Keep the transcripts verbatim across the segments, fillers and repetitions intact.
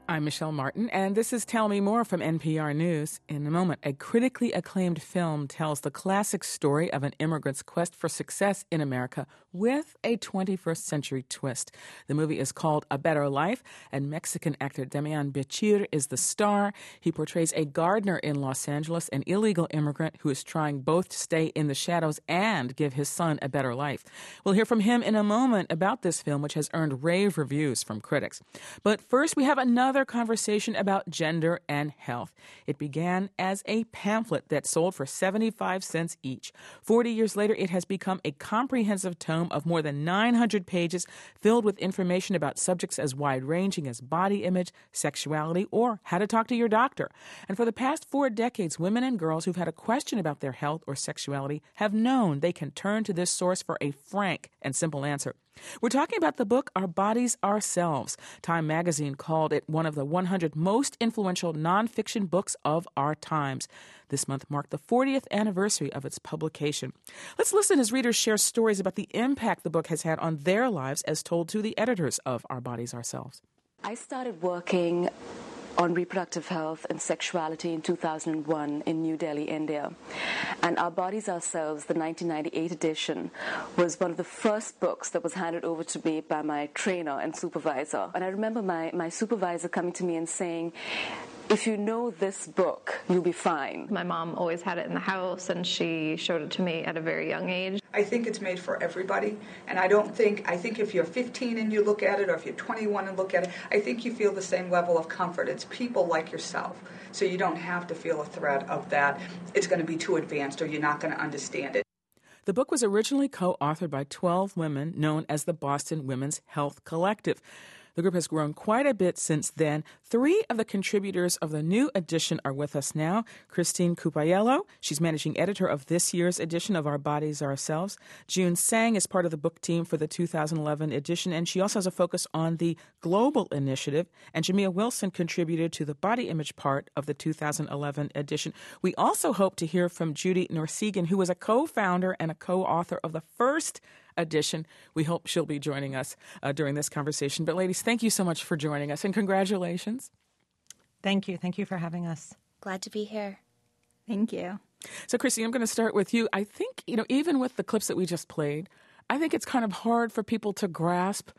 I'm Michelle Martin, and this is Tell Me More from N P R News. In a moment, a critically acclaimed film tells the classic story of an immigrant's quest for success in America with a twenty-first century twist. The movie is called A Better Life, and Mexican actor Damian Bichir is the star. He portrays a gardener in Los Angeles, an illegal immigrant who is trying both to stay in the shadows and give his son a better life. We'll hear from him in a moment about this film, which has earned rave reviews from critics. But first, we have another conversation about gender and health. It began as a pamphlet that sold for seventy-five cents each. Forty years later, it has become a comprehensive tome of more than nine hundred pages filled with information about subjects as wide-ranging as body image, sexuality, or how to talk to your doctor. And for the past four decades, women and girls who've had a question about their health or sexuality have known they can turn to this source for a frank and simple answer. We're talking about the book Our Bodies, Ourselves. Time magazine called it one of the one hundred most influential nonfiction books of our times. This month marked the fortieth anniversary of its publication. Let's listen as readers share stories about the impact the book has had on their lives as told to the editors of Our Bodies, Ourselves. I started working on reproductive health and sexuality in two thousand one in New Delhi, India. And Our Bodies, Ourselves, the nineteen ninety-eight edition, was one of the first books that was handed over to me by my trainer and supervisor. And I remember my, my supervisor coming to me and saying, if you know this book, you'll be fine. My mom always had it in the house, and she showed it to me at a very young age. I think it's made for everybody, and I don't think, I think if you're fifteen and you look at it, or if you're twenty-one and look at it, I think you feel the same level of comfort. It's people like yourself, so you don't have to feel a threat of that it's going to be too advanced or you're not going to understand it. The book was originally co-authored by twelve women known as the Boston Women's Health Collective. The group has grown quite a bit since then. Three of the contributors of the new edition are with us now. Christine Cupaiello, she's managing editor of this year's edition of Our Bodies, Ourselves. June Sang is part of the book team for the two thousand eleven edition, and she also has a focus on the global initiative. And Jamia Wilson contributed to the body image part of the two thousand eleven edition. We also hope to hear from Judy Norsegan, who was a co-founder and a co-author of the first edition. We hope she'll be joining us uh, during this conversation. But ladies, thank you so much for joining us, and congratulations. Thank you. Thank you for having us. Glad to be here. Thank you. So, Christine, I'm going to start with you. I think, you know, even with the clips that we just played, I think it's kind of hard for people to grasp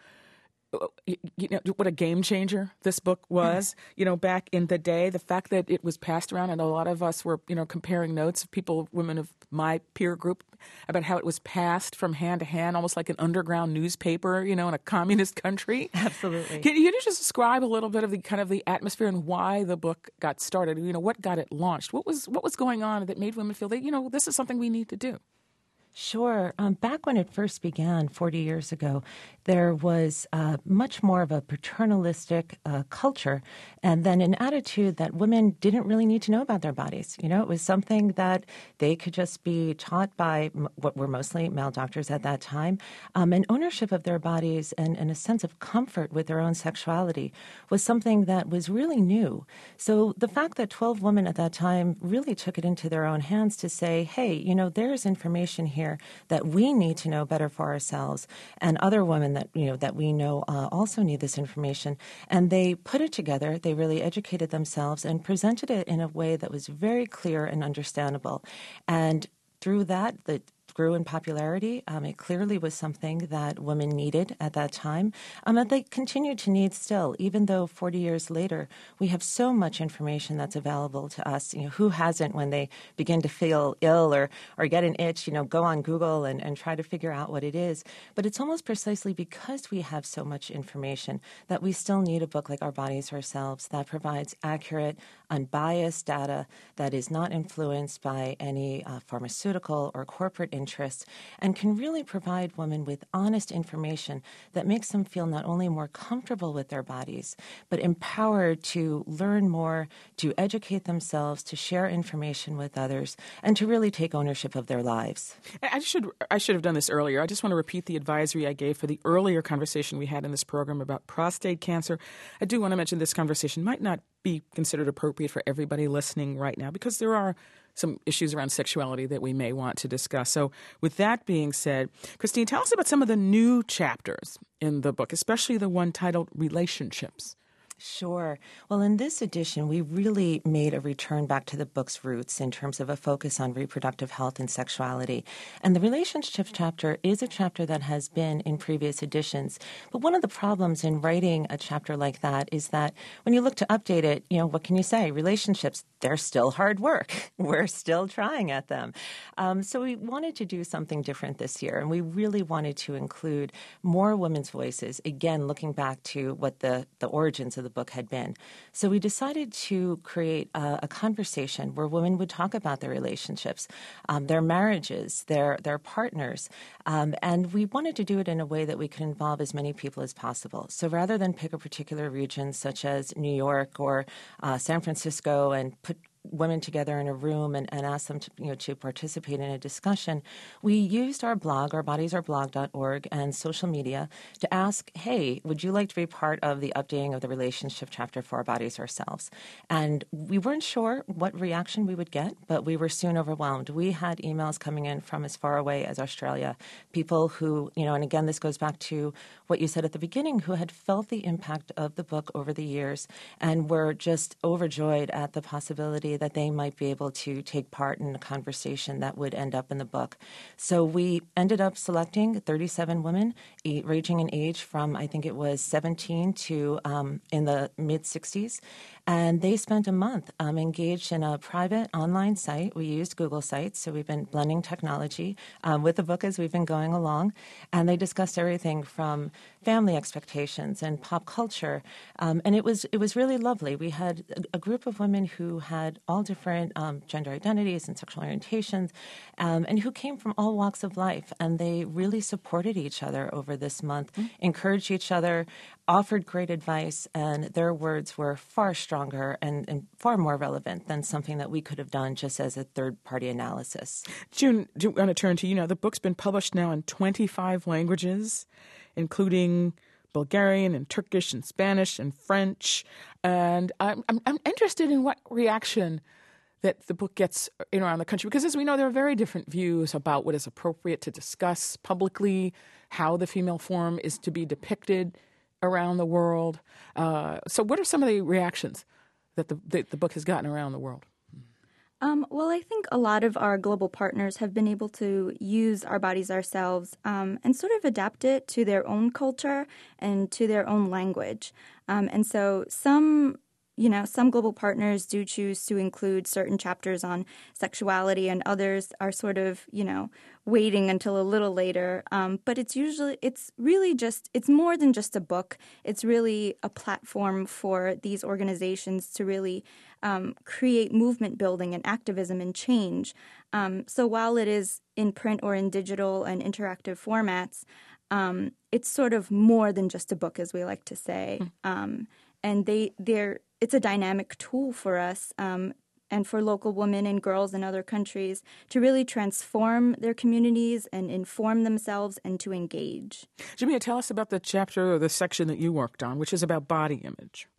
you know what a game changer this book was, you know, back in the day. The fact that it was passed around, and a lot of us were, you know, comparing notes of people, women of my peer group, about how it was passed from hand to hand, almost like an underground newspaper, you know, in a communist country. Absolutely. Can you just describe a little bit of the kind of the atmosphere and why the book got started? You know, what got it launched? What was what was going on that made women feel that, you know, this is something we need to do? Sure. Um, back when it first began forty years ago, there was uh, much more of a paternalistic uh, culture, and then an attitude that women didn't really need to know about their bodies. You know, it was something that they could just be taught by m- what were mostly male doctors at that time. Um, and ownership of their bodies and, and a sense of comfort with their own sexuality was something that was really new. So the fact that twelve women at that time really took it into their own hands to say, hey, you know, there's information here that we need to know better for ourselves, and other women that, you know, that we know uh, also need this information. And they put it together. They really educated themselves and presented it in a way that was very clear and understandable. And through that, the grew in popularity. Um, it clearly was something that women needed at that time, um, and they continue to need still, even though forty years later, we have so much information that's available to us. You know, who hasn't, when they begin to feel ill or, or get an itch, you know, go on Google and, and try to figure out what it is. But it's almost precisely because we have so much information that we still need a book like Our Bodies, Ourselves that provides accurate, unbiased data that is not influenced by any uh, pharmaceutical or corporate interests, and can really provide women with honest information that makes them feel not only more comfortable with their bodies, but empowered to learn more, to educate themselves, to share information with others, and to really take ownership of their lives. I should I should have done this earlier. I just want to repeat the advisory I gave for the earlier conversation we had in this program about prostate cancer. I do want to mention this conversation might not be considered appropriate for everybody listening right now because there are some issues around sexuality that we may want to discuss. So with that being said, Christine, tell us about some of the new chapters in the book, especially the one titled Relationships. Sure. Well, in this edition, we really made a return back to the book's roots in terms of a focus on reproductive health and sexuality. And the relationships chapter is a chapter that has been in previous editions. But one of the problems in writing a chapter like that is that when you look to update it, you know, what can you say? Relationships, they're still hard work. We're still trying at them. Um, so we wanted to do something different this year, and we really wanted to include more women's voices, again, looking back to what the, the origins of the book had been. So we decided to create a, a conversation where women would talk about their relationships, um, their marriages, their their partners, um, and we wanted to do it in a way that we could involve as many people as possible. So rather than pick a particular region such as New York or uh, San Francisco and put women together in a room and, and ask them to, you know, to participate in a discussion, we used our blog, our bodies are blog dot org, and social media to ask, hey, would you like to be part of the updating of the relationship chapter for Our Bodies Ourselves? And we weren't sure what reaction we would get, but we were soon overwhelmed. We had emails coming in from as far away as Australia, people who, you know, and again, this goes back to what you said at the beginning, who had felt the impact of the book over the years and were just overjoyed at the possibility that they might be able to take part in a conversation that would end up in the book. So we ended up selecting thirty-seven women, ranging in age from, I think it was seventeen to um, in the mid-sixties. And they spent a month um, engaged in a private online site. We used Google Sites, so we've been blending technology um, with the book as we've been going along. And they discussed everything from family expectations and pop culture. Um, and it was it was really lovely. We had a, a group of women who had all different um, gender identities and sexual orientations, um, and who came from all walks of life. And they really supported each other over this month, mm-hmm. encouraged each other, offered great advice, and their words were far stronger and, and far more relevant than something that we could have done just as a third-party analysis. June, I'm going to turn to you now. The book's been published now in twenty-five languages, including Bulgarian and Turkish and Spanish and French. And I'm, I'm, I'm interested in what reaction that the book gets in around the country, because as we know, there are very different views about what is appropriate to discuss publicly, how the female form is to be depicted around the world. Uh, so what are some of the reactions that the, the, the book has gotten around the world? Um, well, I think a lot of our global partners have been able to use Our Bodies Ourselves um, and sort of adapt it to their own culture and to their own language. Um, and so some You know, some global partners do choose to include certain chapters on sexuality, and others are sort of, you know, waiting until a little later. Um, but it's usually, it's really just, it's more than just a book. It's really a platform for these organizations to really um, create movement building and activism and change. Um, so while it is in print or in digital and interactive formats, um, it's sort of more than just a book, as we like to say. Mm. Um, and they, they're, it's a dynamic tool for us um, and for local women and girls in other countries to really transform their communities and inform themselves and to engage. Jamia, tell us about the chapter or the section that you worked on, which is about body image.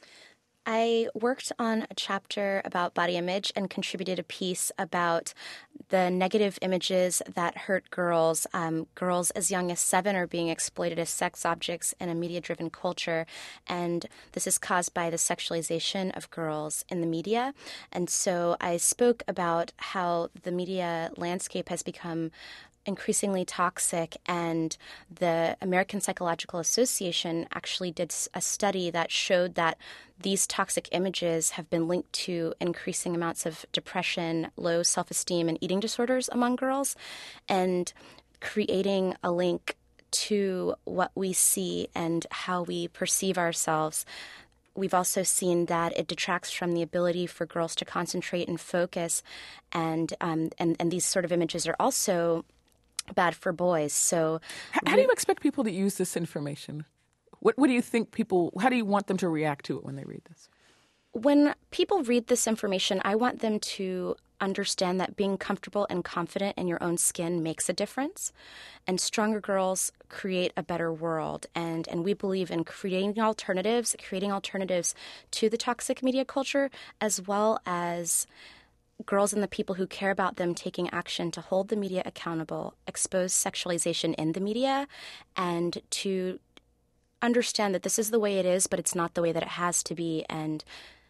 I worked on a chapter about body image and contributed a piece about the negative images that hurt girls. Um, girls as young as seven are being exploited as sex objects in a media-driven culture, and this is caused by the sexualization of girls in the media. And so I spoke about how the media landscape has become increasingly toxic, and the American Psychological Association actually did a study that showed that these toxic images have been linked to increasing amounts of depression, low self-esteem, and eating disorders among girls, and creating a link to what we see and how we perceive ourselves. We've also seen that it detracts from the ability for girls to concentrate and focus, and um, and, and these sort of images are also bad for boys. So how, how do you expect people to use this information? What, what do you think people, how do you want them to react to it when they read this? When people read this information, I want them to understand that being comfortable and confident in your own skin makes a difference, and stronger girls create a better world. And, and we believe in creating alternatives, creating alternatives to the toxic media culture, as well as girls and the people who care about them taking action to hold the media accountable, expose sexualization in the media, and to understand that this is the way it is, but it's not the way that it has to be, and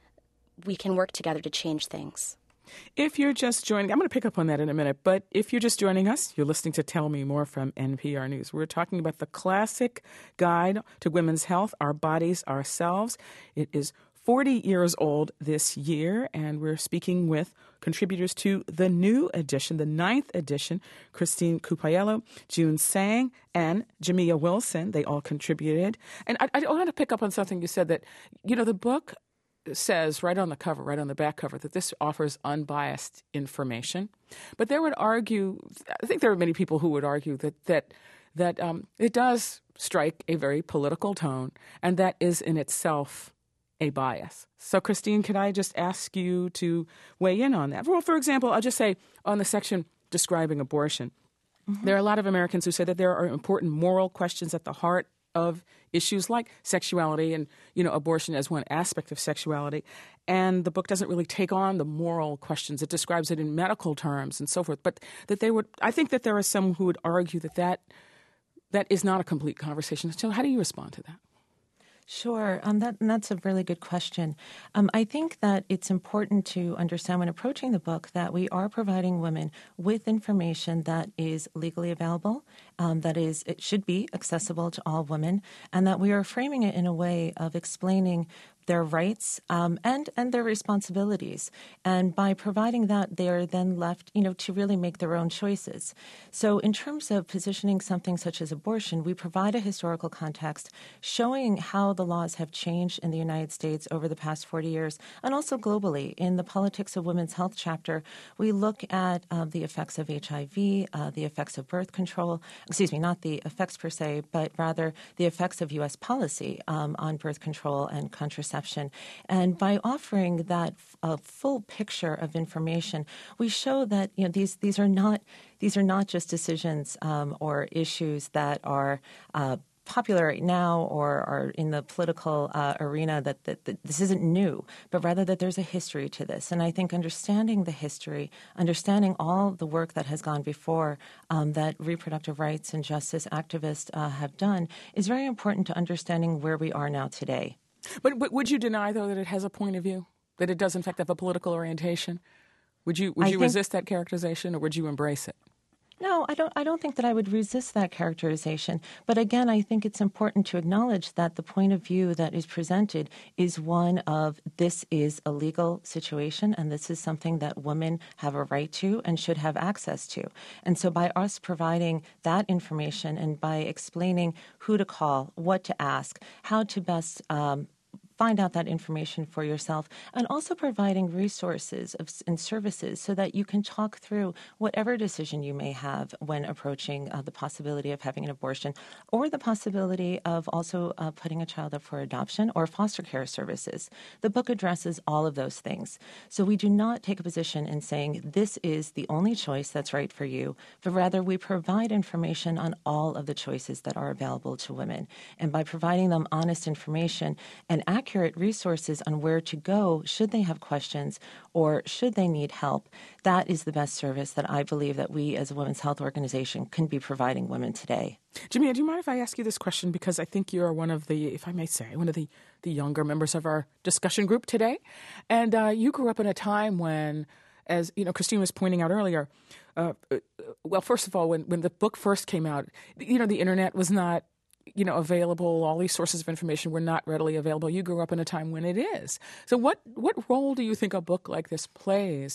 we can work together to change things. If you're just joining, I'm going to pick up on that in a minute, but if you're just joining us, you're listening to Tell Me More from N P R News. We're talking about the classic guide to women's health, Our Bodies, Ourselves. It is forty years old this year, and we're speaking with contributors to the new edition, the ninth edition, Christine Cupaiello, June Sang, and Jamia Wilson. They all contributed. And I, I want to pick up on something you said that, you know, the book says right on the cover, right on the back cover, that this offers unbiased information. But there would argue, I think there are many people who would argue that that that um, it does strike a very political tone, and that is in itself a bias. So, Christine, could I just ask you to weigh in on that? Well, for example, I'll just say on the section describing abortion, mm-hmm. there are a lot of Americans who say that there are important moral questions at the heart of issues like sexuality and, you know, abortion as one aspect of sexuality. And the book doesn't really take on the moral questions. It describes it in medical terms and so forth. But that they would, I think that there are some who would argue that that, that is not a complete conversation. So how do you respond to that? Sure. Um, that, and that's a really good question. Um, I think that it's important to understand when approaching the book that we are providing women with information that is legally available, um, that is, it should be accessible to all women, and that we are framing it in a way of explaining their rights um, and and their responsibilities. And by providing that, they are then left, you know, to really make their own choices. So in terms of positioning something such as abortion, we provide a historical context showing how the laws have changed in the United States over the past forty years, and also globally. In the Politics of Women's Health chapter, we look at uh, the effects of H I V, uh, the effects of birth control, excuse me, not the effects per se, but rather the effects of U S policy um, on birth control and contraception. And by offering that uh, full picture of information, we show that, you know, these these are not these are not just decisions um, or issues that are uh, popular right now or are in the political uh, arena, that, that, that this isn't new, but rather that there's a history to this. And I think understanding the history, understanding all the work that has gone before um, that reproductive rights and justice activists uh, have done is very important to understanding where we are now today. But, but would you deny, though, that it has a point of view, that it does, in fact, have a political orientation? Would you would I you think, resist that characterization, or would you embrace it? No, I don't. I don't think that I would resist that characterization. But again, I think it's important to acknowledge that the point of view that is presented is one of this is a legal situation, and this is something that women have a right to and should have access to. And so, by us providing that information and by explaining who to call, what to ask, how to best um, find out that information for yourself, and also providing resources of, and services so that you can talk through whatever decision you may have when approaching uh, the possibility of having an abortion, or the possibility of also uh, putting a child up for adoption or foster care services. The book addresses all of those things. So we do not take a position in saying this is the only choice that's right for you, but rather we provide information on all of the choices that are available to women. And by providing them honest information and accurate resources on where to go should they have questions or should they need help, that is the best service that I believe that we as a women's health organization can be providing women today. Jamia, do you mind if I ask you this question? Because I think you're one of the, if I may say, one of the, the younger members of our discussion group today. And uh, you grew up in a time when, as you know, Christine was pointing out earlier, uh, well, first of all, when, when the book first came out, you know, the internet was not you know, available. All these sources of information were not readily available. You grew up in a time when it is. So what, what role do you think a book like this plays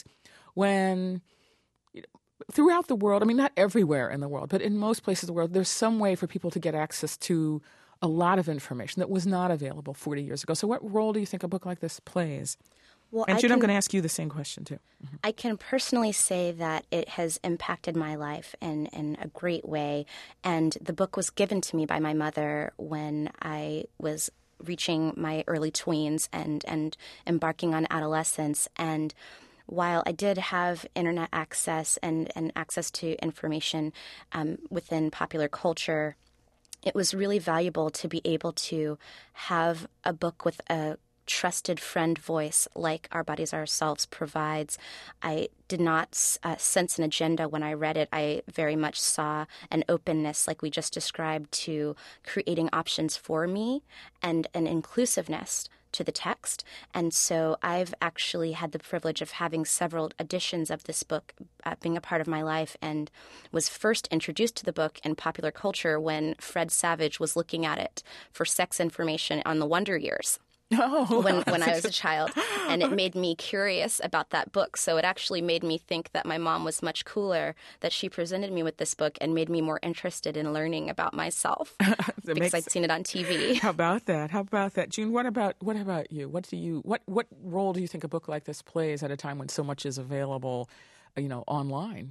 when, you know, throughout the world, I mean, not everywhere in the world, but in most places of the world, there's some way for people to get access to a lot of information that was not available forty years ago. So what role do you think a book like this plays? Well, and I Jude, can, I'm going to ask you the same question, too. Mm-hmm. I can personally say that it has impacted my life in, in a great way. And the book was given to me by my mother when I was reaching my early tweens and, and embarking on adolescence. And while I did have internet access and, and access to information um, within popular culture, it was really valuable to be able to have a book with a trusted friend voice like Our Bodies Ourselves provides. I did not uh, sense an agenda when I read it. I very much saw an openness, like we just described, to creating options for me and an inclusiveness to the text. And so I've actually had the privilege of having several editions of this book uh, being a part of my life, and was first introduced to the book in popular culture when Fred Savage was looking at it for sex information on the Wonder Years. Oh. when when I was a child, and it made me curious about that book. So it actually made me think that my mom was much cooler, that she presented me with this book and made me more interested in learning about myself because makes, I'd seen it on T V. How about that? How about that, June? What about what about you? What do you what what role do you think a book like this plays at a time when so much is available, you know, online?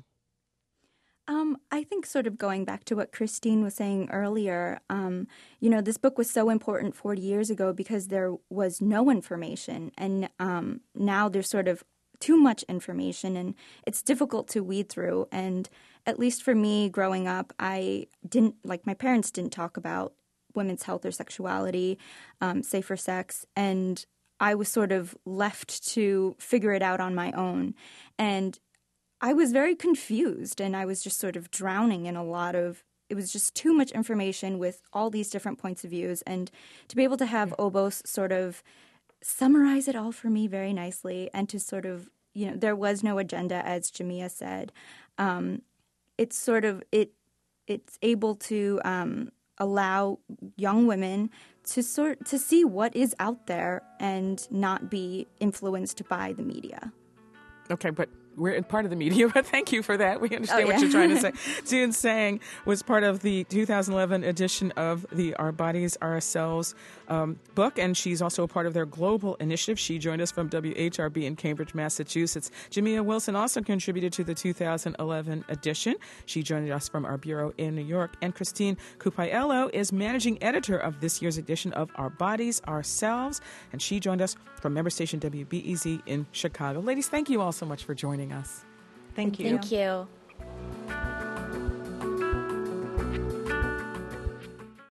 Um, I think sort of going back to what Christine was saying earlier, um, you know, this book was so important forty years ago because there was no information. And um, now there's sort of too much information and it's difficult to weed through. And at least for me growing up, I didn't, like my parents didn't talk about women's health or sexuality, um, safer sex. And I was sort of left to figure it out on my own. And I was very confused, and I was just sort of drowning in a lot of, it was just too much information with all these different points of views. And to be able to have Obos sort of summarize it all for me very nicely, and to sort of, you know, there was no agenda, as Jamia said. Um, it's sort of, it it's able to um, allow young women to sort to see what is out there and not be influenced by the media. Okay, but we're part of the media, but thank you for that. We understand oh, yeah. what you're trying to say. June Sang was part of the two thousand eleven edition of the Our Bodies Ourselves um, book, and she's also a part of their global initiative. She joined us from W H R B in Cambridge, Massachusetts. Jamia Wilson also contributed to the two thousand eleven edition. She joined us from our bureau in New York. And Christine Cupaiello is managing editor of this year's edition of Our Bodies Ourselves, and she joined us from member station W B E Z in Chicago. Ladies, thank you all so much for joining us. Thank you. Thank you.